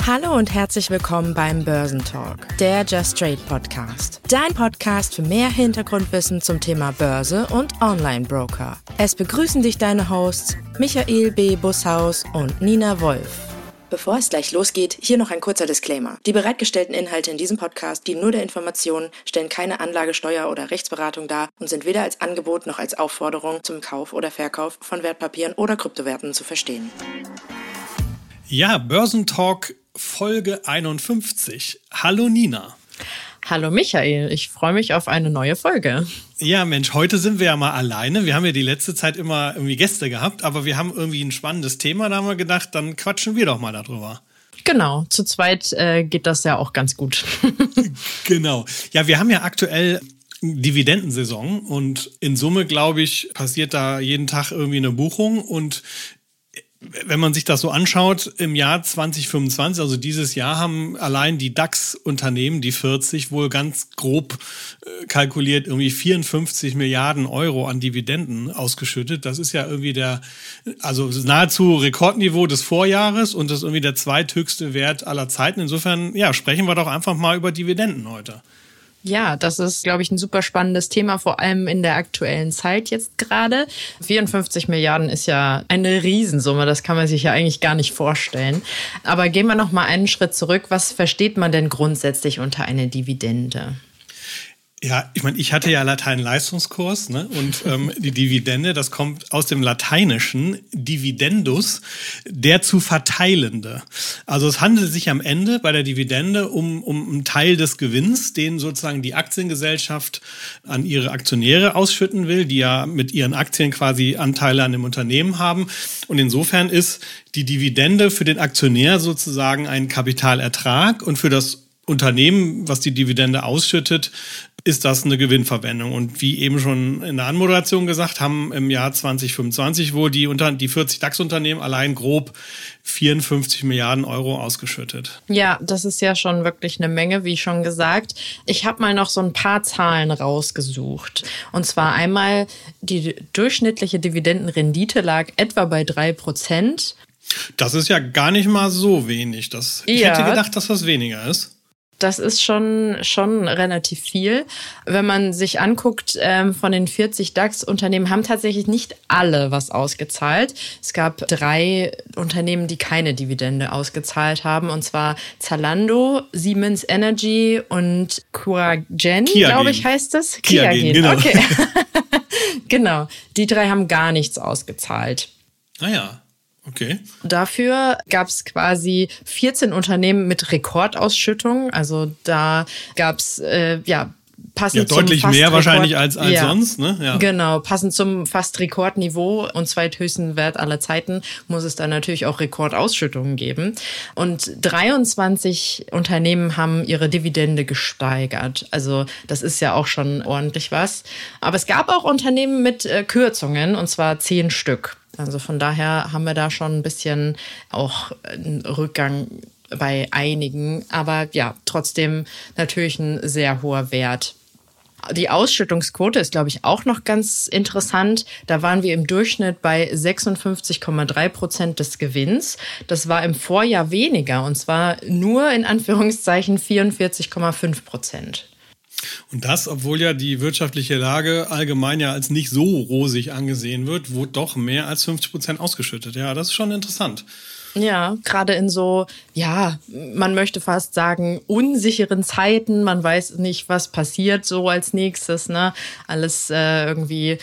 Hallo und herzlich willkommen beim Börsentalk, der Just Trade Podcast. Dein Podcast für mehr Hintergrundwissen zum Thema Börse und Online-Broker. Es begrüßen dich deine Hosts Michael B. Busshaus und Nina Wolf. Bevor es gleich losgeht, hier noch ein kurzer Disclaimer. Die bereitgestellten Inhalte in diesem Podcast dienen nur der Information, stellen keine Anlagesteuer- oder Rechtsberatung dar und sind weder als Angebot noch als Aufforderung zum Kauf oder Verkauf von Wertpapieren oder Kryptowerten zu verstehen. Ja, Börsentalk Folge 51. Hallo Nina. Hallo Michael, ich freue mich auf eine neue Folge. Ja Mensch, heute sind wir ja mal alleine. Wir haben ja die letzte Zeit immer irgendwie Gäste gehabt, aber wir haben irgendwie ein spannendes Thema. Da haben wir gedacht, dann quatschen wir doch mal darüber. Genau, zu zweit geht das ja auch ganz gut. Genau. Ja, wir haben ja aktuell Dividendensaison und in Summe, glaube ich, passiert da jeden Tag irgendwie eine Buchung und wenn man sich das so anschaut, im Jahr 2025, also dieses Jahr, haben allein die DAX-Unternehmen, die 40, wohl ganz grob kalkuliert irgendwie 54 Milliarden Euro an Dividenden ausgeschüttet. Das ist ja irgendwie also nahezu Rekordniveau des Vorjahres und das ist irgendwie der zweithöchste Wert aller Zeiten. Insofern, ja, sprechen wir doch einfach mal über Dividenden heute. Ja, das ist, glaube ich, ein super spannendes Thema, vor allem in der aktuellen Zeit jetzt gerade. 54 Milliarden ist ja eine Riesensumme, das kann man sich ja eigentlich gar nicht vorstellen. Aber gehen wir noch mal einen Schritt zurück. Was versteht man denn grundsätzlich unter einer Dividende? Ja, ich meine, ich hatte ja Latein-Leistungskurs, ne? Und die Dividende, das kommt aus dem Lateinischen dividendus, der zu Verteilende. Also es handelt sich am Ende bei der Dividende um einen Teil des Gewinns, den sozusagen die Aktiengesellschaft an ihre Aktionäre ausschütten will, die ja mit ihren Aktien quasi Anteile an dem Unternehmen haben. Und insofern ist die Dividende für den Aktionär sozusagen ein Kapitalertrag und für das Unternehmen, was die Dividende ausschüttet, ist das eine Gewinnverwendung. Und wie eben schon in der Anmoderation gesagt, haben im Jahr 2025 wohl die 40 DAX-Unternehmen allein grob 54 Milliarden Euro ausgeschüttet. Ja, das ist ja schon wirklich eine Menge, wie schon gesagt. Ich habe mal noch so ein paar Zahlen rausgesucht. Und zwar einmal, die durchschnittliche Dividendenrendite lag etwa bei 3%. Das ist ja gar nicht mal so wenig. Ich hätte gedacht, dass das weniger ist. Das ist schon relativ viel. Wenn man sich anguckt, von den 40 DAX-Unternehmen haben tatsächlich nicht alle was ausgezahlt. Es gab 3 Unternehmen, die keine Dividende ausgezahlt haben. Und zwar Zalando, Siemens Energy und Coragen, glaube ich, heißt es. Kiagen, genau. Okay. Genau. Die 3 haben gar nichts ausgezahlt. Ah ja. Okay. Dafür gab es quasi 14 Unternehmen mit Rekordausschüttung. Also da gab es passend zum deutlich fast mehr wahrscheinlich als sonst, ne? Ja. Genau, passend zum fast Rekordniveau und zweithöchsten Wert aller Zeiten muss es dann natürlich auch Rekordausschüttungen geben. Und 23 Unternehmen haben ihre Dividende gesteigert. Also das ist ja auch schon ordentlich was. Aber es gab auch Unternehmen mit Kürzungen, und zwar 10 Stück. Also von daher haben wir da schon ein bisschen auch einen Rückgang bei einigen. Aber ja, trotzdem natürlich ein sehr hoher Wert. Die Ausschüttungsquote ist, glaube ich, auch noch ganz interessant. Da waren wir im Durchschnitt bei 56,3% des Gewinns. Das war im Vorjahr weniger, und zwar nur in Anführungszeichen 44,5%. Und das, obwohl ja die wirtschaftliche Lage allgemein ja als nicht so rosig angesehen wird, wurde doch mehr als 50% ausgeschüttet. Ja, das ist schon interessant. Ja, gerade in so, man möchte fast sagen, unsicheren Zeiten. Man weiß nicht, was passiert so als nächstes, ne? Alles irgendwie,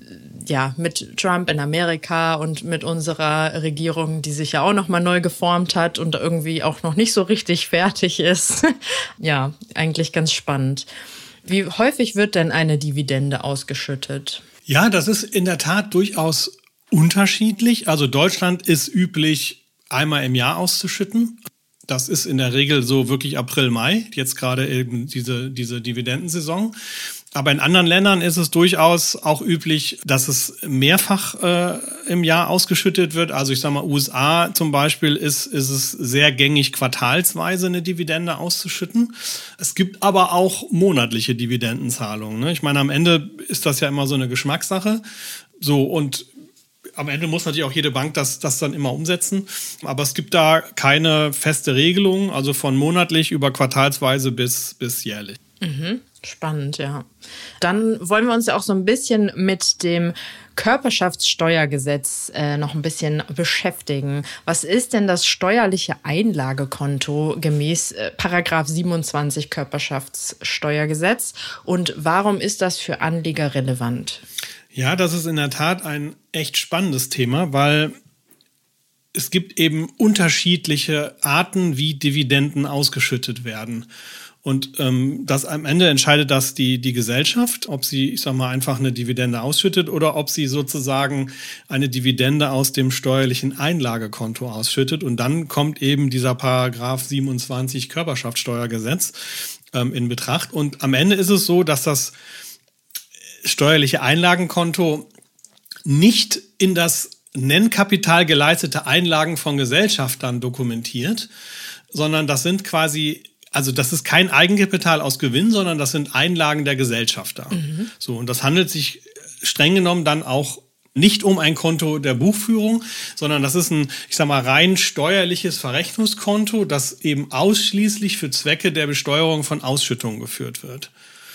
mit Trump in Amerika und mit unserer Regierung, die sich ja auch nochmal neu geformt hat und irgendwie auch noch nicht so richtig fertig ist. Ja, eigentlich ganz spannend. Wie häufig wird denn eine Dividende ausgeschüttet? Ja, das ist in der Tat durchaus unterschiedlich. Also Deutschland ist üblich, einmal im Jahr auszuschütten. Das ist in der Regel so wirklich April, Mai, jetzt gerade eben diese Dividendensaison. Aber in anderen Ländern ist es durchaus auch üblich, dass es mehrfach im Jahr ausgeschüttet wird. Also ich sage mal, USA zum Beispiel ist es sehr gängig, quartalsweise eine Dividende auszuschütten. Es gibt aber auch monatliche Dividendenzahlungen, ne? Ich meine, am Ende ist das ja immer so eine Geschmackssache. So, und am Ende muss natürlich auch jede Bank das dann immer umsetzen. Aber es gibt da keine feste Regelung, also von monatlich über quartalsweise bis jährlich. Spannend, ja. Dann wollen wir uns ja auch so ein bisschen mit dem Körperschaftssteuergesetz noch ein bisschen beschäftigen. Was ist denn das steuerliche Einlagekonto gemäß Paragraph 27 Körperschaftssteuergesetz und warum ist das für Anleger relevant? Ja, das ist in der Tat ein echt spannendes Thema, weil es gibt eben unterschiedliche Arten, wie Dividenden ausgeschüttet werden. Und das am Ende entscheidet das die Gesellschaft, ob sie, ich sag mal, einfach eine Dividende ausschüttet oder ob sie sozusagen eine Dividende aus dem steuerlichen Einlagekonto ausschüttet. Und dann kommt eben dieser Paragraph 27 Körperschaftssteuergesetz in Betracht. Und am Ende ist es so, dass das steuerliche Einlagenkonto nicht in das Nennkapital geleistete Einlagen von Gesellschaftern dokumentiert, sondern das sind quasi, also das ist kein Eigenkapital aus Gewinn, sondern das sind Einlagen der Gesellschafter. So, und das handelt sich streng genommen dann auch nicht um ein Konto der Buchführung, sondern das ist ein, ich sag mal, rein steuerliches Verrechnungskonto, das eben ausschließlich für Zwecke der Besteuerung von Ausschüttungen geführt wird.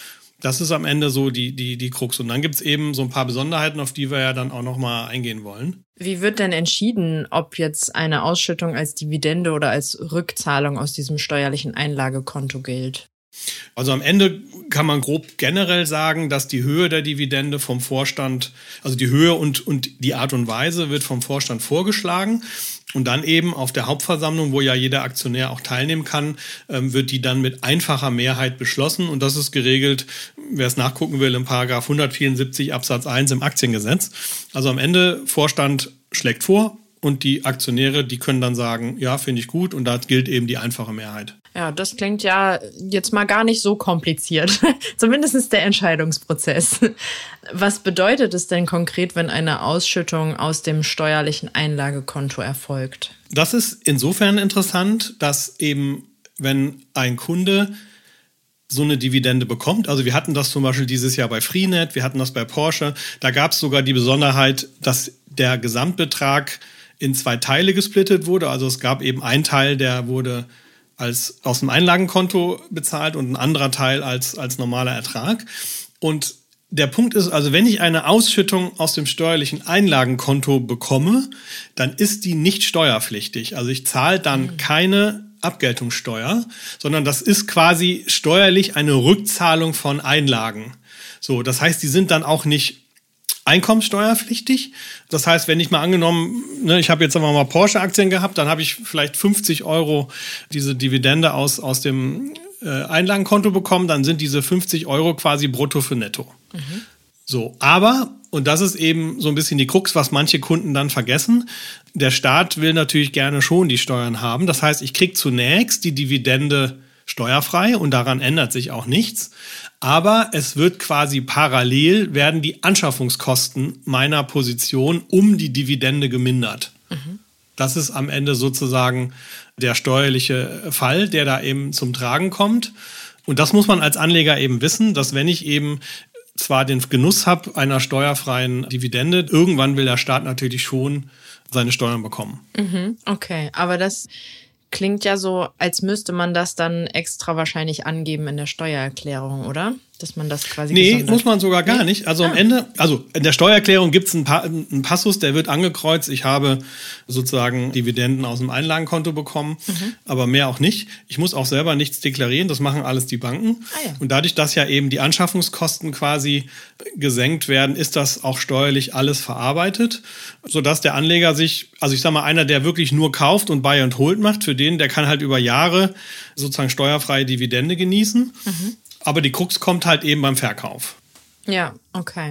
Das ist am Ende so die Krux. Und dann gibt's eben so ein paar Besonderheiten, auf die wir ja dann auch nochmal eingehen wollen. Wie wird denn entschieden, ob jetzt eine Ausschüttung als Dividende oder als Rückzahlung aus diesem steuerlichen Einlagekonto gilt? Also am Ende kann man grob generell sagen, dass die Höhe der Dividende vom Vorstand, also die Höhe und die Art und Weise wird vom Vorstand vorgeschlagen. Und dann eben auf der Hauptversammlung, wo ja jeder Aktionär auch teilnehmen kann, wird die dann mit einfacher Mehrheit beschlossen. Und das ist geregelt, wer es nachgucken will, im Paragraph 174 Absatz 1 im Aktiengesetz. Also am Ende Vorstand schlägt vor und die Aktionäre, die können dann sagen, ja, finde ich gut. Und da gilt eben die einfache Mehrheit. Ja, das klingt ja jetzt mal gar nicht so kompliziert. Zumindest der Entscheidungsprozess. Was bedeutet es denn konkret, wenn eine Ausschüttung aus dem steuerlichen Einlagekonto erfolgt? Das ist insofern interessant, dass eben, wenn ein Kunde so eine Dividende bekommt, also wir hatten das zum Beispiel dieses Jahr bei Freenet, wir hatten das bei Porsche, da gab es sogar die Besonderheit, dass der Gesamtbetrag in 2 Teile gesplittet wurde. Also es gab eben einen Teil, der wurde aus dem Einlagenkonto bezahlt und ein anderer Teil als normaler Ertrag. Und der Punkt ist, also wenn ich eine Ausschüttung aus dem steuerlichen Einlagenkonto bekomme, dann ist die nicht steuerpflichtig. Also ich zahle dann keine Abgeltungssteuer, sondern das ist quasi steuerlich eine Rückzahlung von Einlagen. So, das heißt, die sind dann auch nicht einkommenssteuerpflichtig. Das heißt, wenn ich mal angenommen, ich habe jetzt sagen wir mal Porsche-Aktien gehabt, dann habe ich vielleicht 50 € diese Dividende aus dem Einlagenkonto bekommen, dann sind diese 50 € quasi brutto für netto. So, aber, und das ist eben so ein bisschen die Krux, was manche Kunden dann vergessen, der Staat will natürlich gerne schon die Steuern haben. Das heißt, ich kriege zunächst die Dividende steuerfrei und daran ändert sich auch nichts. Aber es wird quasi parallel, werden die Anschaffungskosten meiner Position um die Dividende gemindert. Das ist am Ende sozusagen der steuerliche Fall, der da eben zum Tragen kommt. Und das muss man als Anleger eben wissen, dass wenn ich eben zwar den Genuss habe einer steuerfreien Dividende, irgendwann will der Staat natürlich schon seine Steuern bekommen. Okay, aber das klingt ja so, als müsste man das dann extra wahrscheinlich angeben in der Steuererklärung, oder? Dass man das quasi gesondert. Muss man sogar gar nicht. Also am Ende, also in der Steuererklärung gibt es einen Passus, der wird angekreuzt. Ich habe sozusagen Dividenden aus dem Einlagenkonto bekommen, aber mehr auch nicht. Ich muss auch selber nichts deklarieren, das machen alles die Banken. Ja. Und dadurch, dass ja eben die Anschaffungskosten quasi gesenkt werden, ist das auch steuerlich alles verarbeitet, sodass der Anleger sich, also ich sag mal, einer, der wirklich nur kauft und Buy and Hold macht, für den, der kann halt über Jahre sozusagen steuerfreie Dividende genießen. Aber die Krux kommt halt eben beim Verkauf. Ja, okay.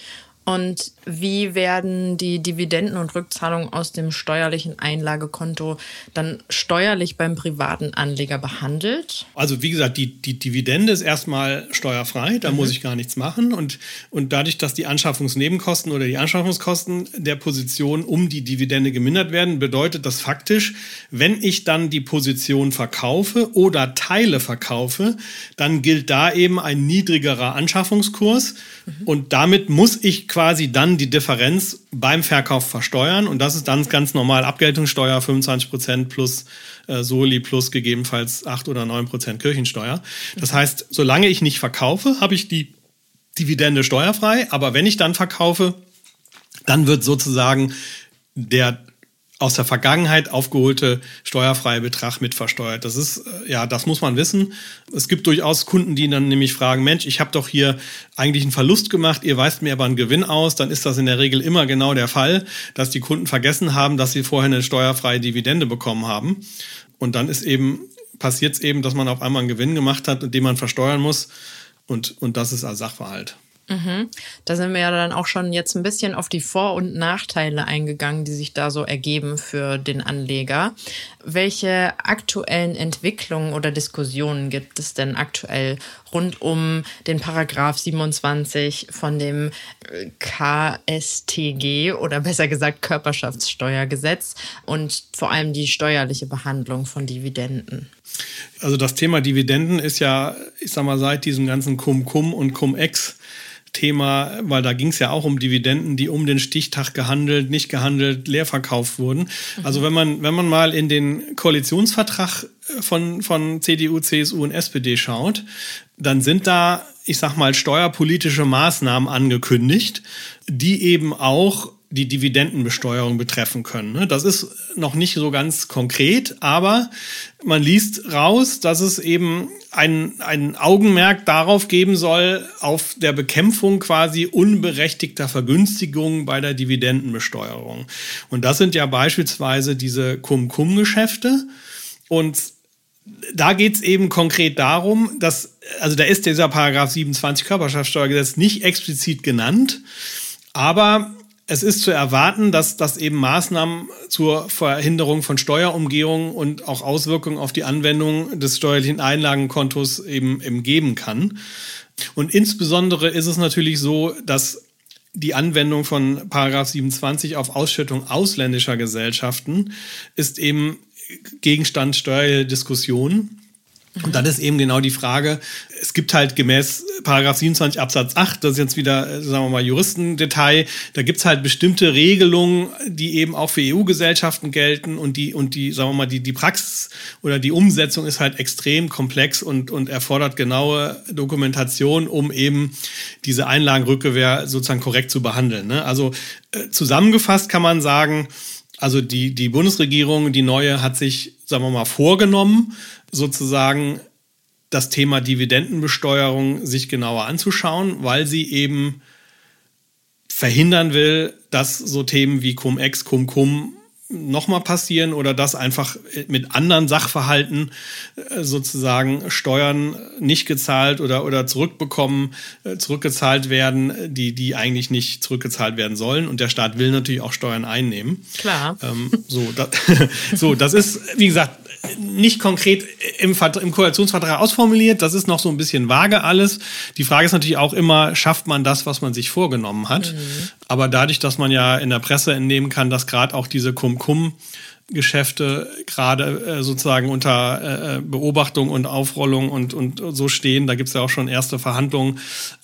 Und wie werden die Dividenden und Rückzahlungen aus dem steuerlichen Einlagekonto dann steuerlich beim privaten Anleger behandelt? Also wie gesagt, die Dividende ist erstmal steuerfrei, da muss ich gar nichts machen. Und dadurch, dass die Anschaffungsnebenkosten oder die Anschaffungskosten der Position um die Dividende gemindert werden, bedeutet das faktisch, wenn ich dann die Position verkaufe oder Teile verkaufe, dann gilt da eben ein niedrigerer Anschaffungskurs und damit muss ich quasi dann die Differenz beim Verkauf versteuern und das ist dann ganz normal Abgeltungssteuer, 25% plus Soli plus gegebenenfalls 8 oder 9% Kirchensteuer. Das heißt, solange ich nicht verkaufe, habe ich die Dividende steuerfrei, aber wenn ich dann verkaufe, dann wird sozusagen der aus der Vergangenheit aufgeholte steuerfreie Betrag mit versteuert. Das ist, das muss man wissen. Es gibt durchaus Kunden, die dann nämlich fragen, Mensch, ich habe doch hier eigentlich einen Verlust gemacht, ihr weist mir aber einen Gewinn aus. Dann ist das in der Regel immer genau der Fall, dass die Kunden vergessen haben, dass sie vorher eine steuerfreie Dividende bekommen haben. Und dann passiert es eben, dass man auf einmal einen Gewinn gemacht hat, den man versteuern muss. Und das ist als Sachverhalt. Da sind wir ja dann auch schon jetzt ein bisschen auf die Vor- und Nachteile eingegangen, die sich da so ergeben für den Anleger. Welche aktuellen Entwicklungen oder Diskussionen gibt es denn aktuell rund um den Paragraph 27 von dem KStG oder besser gesagt Körperschaftssteuergesetz und vor allem die steuerliche Behandlung von Dividenden? Also das Thema Dividenden ist ja, ich sag mal, seit diesem ganzen Cum-Cum und Cum-Ex-Thema, weil da ging es ja auch um Dividenden, die um den Stichtag gehandelt, nicht gehandelt, leer verkauft wurden. Also wenn man mal in den Koalitionsvertrag von CDU, CSU und SPD schaut, dann sind da, ich sag mal, steuerpolitische Maßnahmen angekündigt, die eben auch die Dividendenbesteuerung betreffen können. Das ist noch nicht so ganz konkret, aber man liest raus, dass es eben ein Augenmerk darauf geben soll, auf der Bekämpfung quasi unberechtigter Vergünstigungen bei der Dividendenbesteuerung. Und das sind ja beispielsweise diese Cum-Cum-Geschäfte. Und da geht es eben konkret darum, dass, also da ist dieser Paragraph 27 Körperschaftssteuergesetz nicht explizit genannt, aber es ist zu erwarten, dass das eben Maßnahmen zur Verhinderung von Steuerumgehung und auch Auswirkungen auf die Anwendung des steuerlichen Einlagenkontos eben geben kann. Und insbesondere ist es natürlich so, dass die Anwendung von Paragraph 27 auf Ausschüttung ausländischer Gesellschaften ist eben Gegenstand steuerlicher Diskussionen. Und dann ist eben genau die Frage, es gibt halt gemäß Paragraph 27 Absatz 8, das ist jetzt wieder, sagen wir mal, Juristendetail, da gibt's halt bestimmte Regelungen, die eben auch für EU-Gesellschaften gelten und die, sagen wir mal, die Praxis oder die Umsetzung ist halt extrem komplex und erfordert genaue Dokumentation, um eben diese Einlagenrückgewehr sozusagen korrekt zu behandeln. Ne? Also zusammengefasst kann man sagen, also die Bundesregierung, die neue, hat sich, sagen wir mal, vorgenommen, sozusagen das Thema Dividendenbesteuerung sich genauer anzuschauen, weil sie eben verhindern will, dass so Themen wie Cum-Ex, Cum-Cum nochmal passieren oder dass einfach mit anderen Sachverhalten sozusagen Steuern nicht gezahlt oder zurückgezahlt werden, die eigentlich nicht zurückgezahlt werden sollen. Und der Staat will natürlich auch Steuern einnehmen. Klar. Das ist, wie gesagt, nicht konkret im Koalitionsvertrag ausformuliert. Das ist noch so ein bisschen vage alles. Die Frage ist natürlich auch immer, schafft man das, was man sich vorgenommen hat? Aber dadurch, dass man ja in der Presse entnehmen kann, dass gerade auch diese Cum-Cum-Geschäfte gerade sozusagen unter Beobachtung und Aufrollung und so stehen, da gibt es ja auch schon erste Verhandlungen,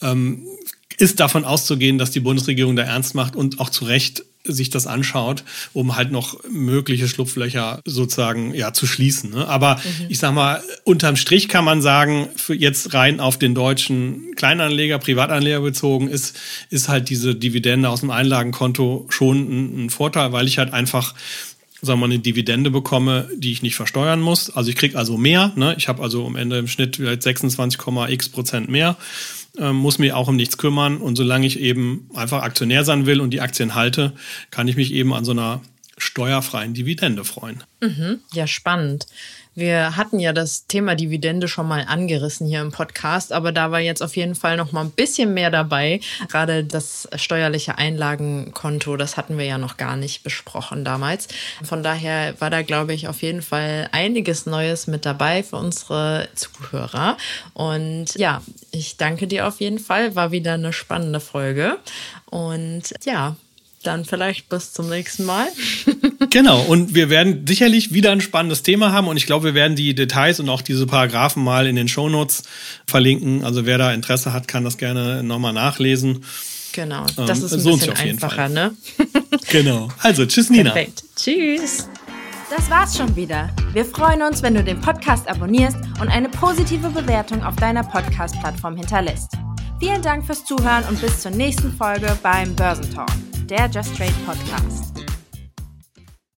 ist davon auszugehen, dass die Bundesregierung da ernst macht und auch zu Recht sich das anschaut, um halt noch mögliche Schlupflöcher sozusagen zu schließen. Ne? Aber ich sag mal, unterm Strich kann man sagen, für jetzt rein auf den deutschen Kleinanleger, Privatanleger bezogen, ist halt diese Dividende aus dem Einlagenkonto schon ein Vorteil, weil ich halt einfach, sagen wir mal, eine Dividende bekomme, die ich nicht versteuern muss. Also ich kriege also mehr. Ne? Ich habe also am Ende im Schnitt vielleicht 26,x% mehr. Muss mich auch um nichts kümmern. Und solange ich eben einfach Aktionär sein will und die Aktien halte, kann ich mich eben an so einer steuerfreien Dividende freuen. Ja, spannend. Wir hatten ja das Thema Dividende schon mal angerissen hier im Podcast, aber da war jetzt auf jeden Fall noch mal ein bisschen mehr dabei. Gerade das steuerliche Einlagenkonto, das hatten wir ja noch gar nicht besprochen damals. Von daher war da, glaube ich, auf jeden Fall einiges Neues mit dabei für unsere Zuhörer. Und ja, ich danke dir auf jeden Fall. War wieder eine spannende Folge. Und ja, dann vielleicht bis zum nächsten Mal. Genau, und wir werden sicherlich wieder ein spannendes Thema haben und ich glaube, wir werden die Details und auch diese Paragraphen mal in den Shownotes verlinken. Also wer da Interesse hat, kann das gerne nochmal nachlesen. Genau, das ist ein bisschen einfacher, ne? Genau. Also, tschüss Nina. Perfekt. Tschüss. Das war's schon wieder. Wir freuen uns, wenn du den Podcast abonnierst und eine positive Bewertung auf deiner Podcast-Plattform hinterlässt. Vielen Dank fürs Zuhören und bis zur nächsten Folge beim Börsentalk, der Just Trade Podcast.